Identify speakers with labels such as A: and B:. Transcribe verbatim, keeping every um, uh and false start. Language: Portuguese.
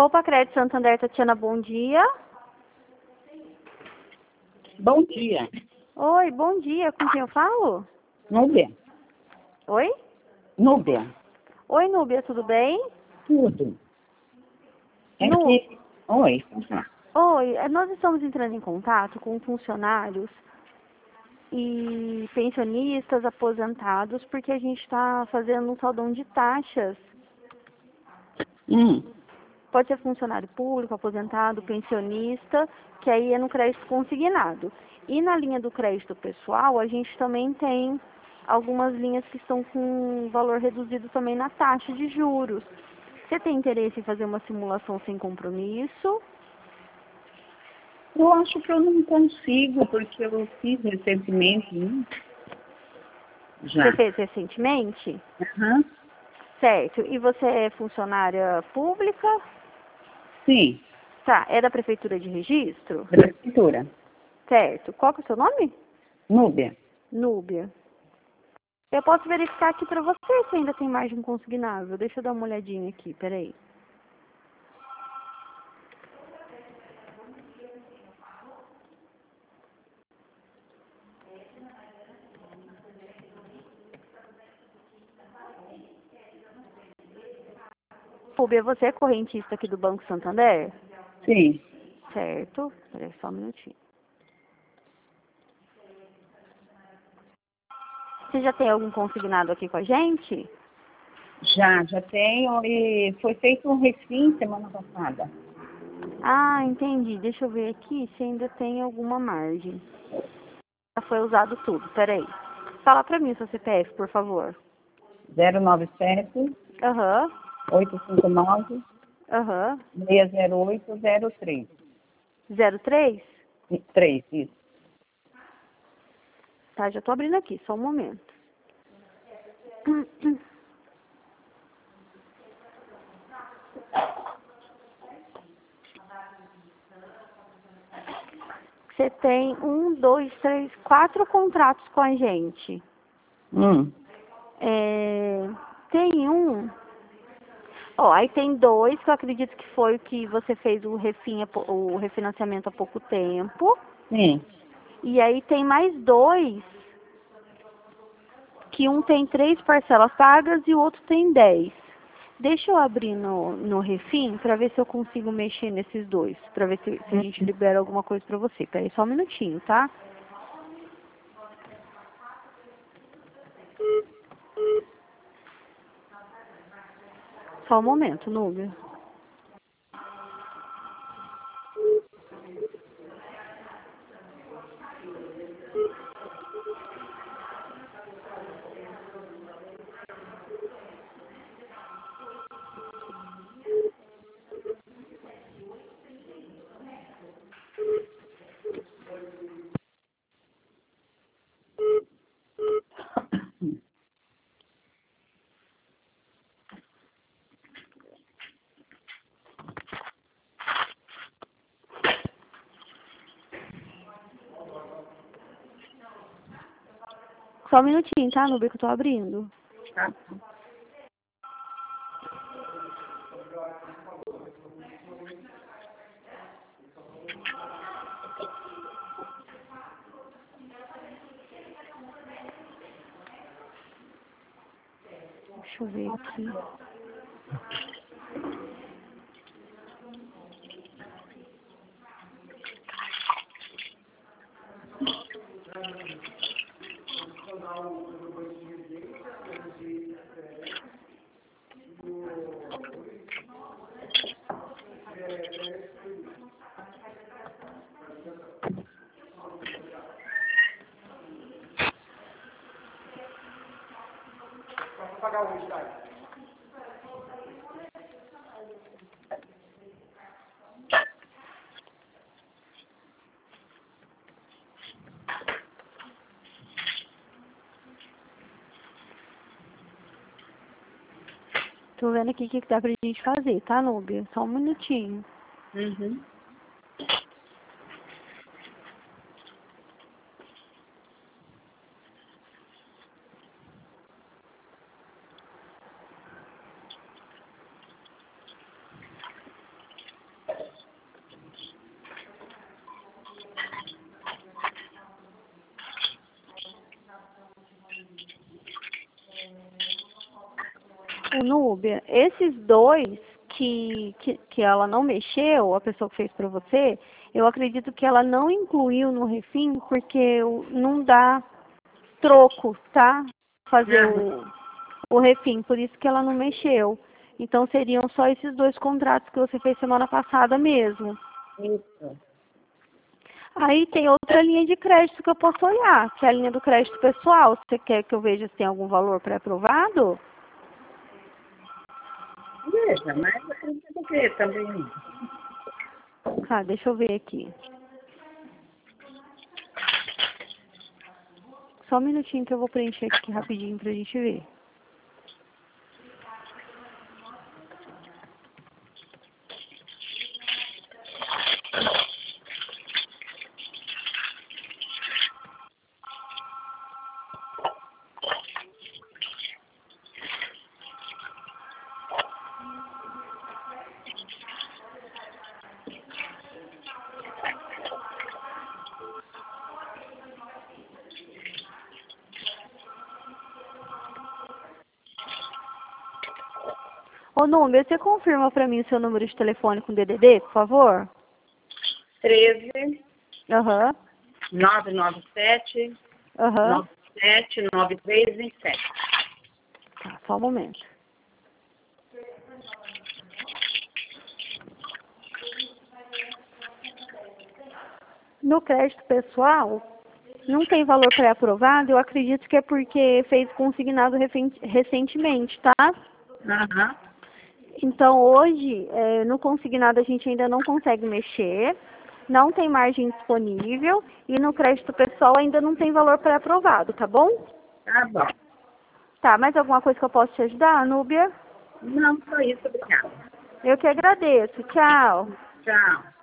A: Roupa Crédito Santander, Tatiana, bom dia.
B: Bom dia.
A: Oi, bom dia. Com quem eu falo?
B: Núbia.
A: Oi?
B: Núbia.
A: Oi, Núbia, tudo bem?
B: Tudo. É
A: Nu...
B: que... Oi. vamos lá.
A: Oi, eh, nós estamos entrando em contato com funcionários e pensionistas aposentados porque a gente está fazendo um saldão de taxas.
B: Hum.
A: Pode ser funcionário público, aposentado, pensionista, que aí é no crédito consignado. E na linha do crédito pessoal, a gente também tem algumas linhas que estão com valor reduzido também na taxa de juros. Você tem interesse em fazer uma simulação sem compromisso?
B: Eu acho que eu não consigo, porque eu fiz recentemente, né? Já.
A: Você fez recentemente?
B: Aham.
A: Certo. E você é funcionária pública?
B: Sim.
A: Tá. É da Prefeitura de Registro?
B: Prefeitura.
A: Certo. Qual que é o seu nome?
B: Núbia.
A: Núbia. Eu posso verificar aqui pra você se ainda tem margem consignável. Deixa eu dar uma olhadinha aqui, peraí. Núbia, você é correntista aqui do Banco Santander?
B: Sim.
A: Certo. Peraí só um minutinho. Você já tem algum consignado aqui com a gente?
B: Já, já tenho e foi feito um refim semana passada.
A: Ah, entendi. Deixa eu ver aqui se ainda tem alguma margem. Já foi usado tudo. Peraí. Fala pra mim o seu C P F, por favor.
B: zero nove sete,
A: Aham.
B: oito cinco nove,
A: Aham.
B: seis zero oito zero três.
A: Zero três?
B: três, isso.
A: Tá, já tô abrindo aqui, só um momento. Você tem um, dois, três, quatro contratos com a gente.
B: Hum.
A: É, tem um. Ó, aí tem dois que eu acredito que foi o que você fez o, refin, há pou- o refinanciamento há pouco tempo.
B: Sim.
A: E aí tem mais dois, que um tem três parcelas pagas e o outro tem dez. Deixa eu abrir no, no refin para ver se eu consigo mexer nesses dois, para ver se, se a gente libera alguma coisa para você. Peraí só um minutinho, tá? Só um momento, Núbia. Só um minutinho, tá, Núbia, que eu tô abrindo.
B: Tá.
A: Deixa eu ver aqui. Tô vendo aqui o que, que dá pra gente fazer, tá, Núbia? Só um minutinho.
B: Uhum.
A: O Núbia, esses dois que, que, que ela não mexeu, a pessoa que fez para você, eu acredito que ela não incluiu no refim porque não dá troco, tá? Fazer o, o refim, por isso que ela não mexeu. Então seriam só esses dois contratos que você fez semana passada mesmo.
B: Isso.
A: Aí tem outra linha de crédito que eu posso olhar, que é a linha do crédito pessoal. Você quer que eu veja se tem algum valor pré-aprovado?
B: Veja, mas acredito que também.
A: Tá, deixa eu ver aqui. Só um minutinho que eu vou preencher aqui rapidinho pra gente ver. Ô, Núbia, você confirma pra mim o seu número de telefone com D D D, por favor?
B: treze,
A: Aham,
B: nove nove sete,
A: aham.
B: nove sete nove três vinte e sete.
A: Tá, só um momento. No crédito pessoal, não tem valor pré-aprovado, eu acredito que é porque fez consignado refen- recentemente, tá?
B: Aham.
A: Então, hoje, é, no consignado a gente ainda não consegue mexer, não tem margem disponível e no crédito pessoal ainda não tem valor pré-aprovado, tá bom?
B: Tá bom.
A: Tá, mais alguma coisa que eu posso te ajudar, Núbia?
B: Não, só isso, obrigada.
A: Eu que agradeço. Tchau.
B: Tchau.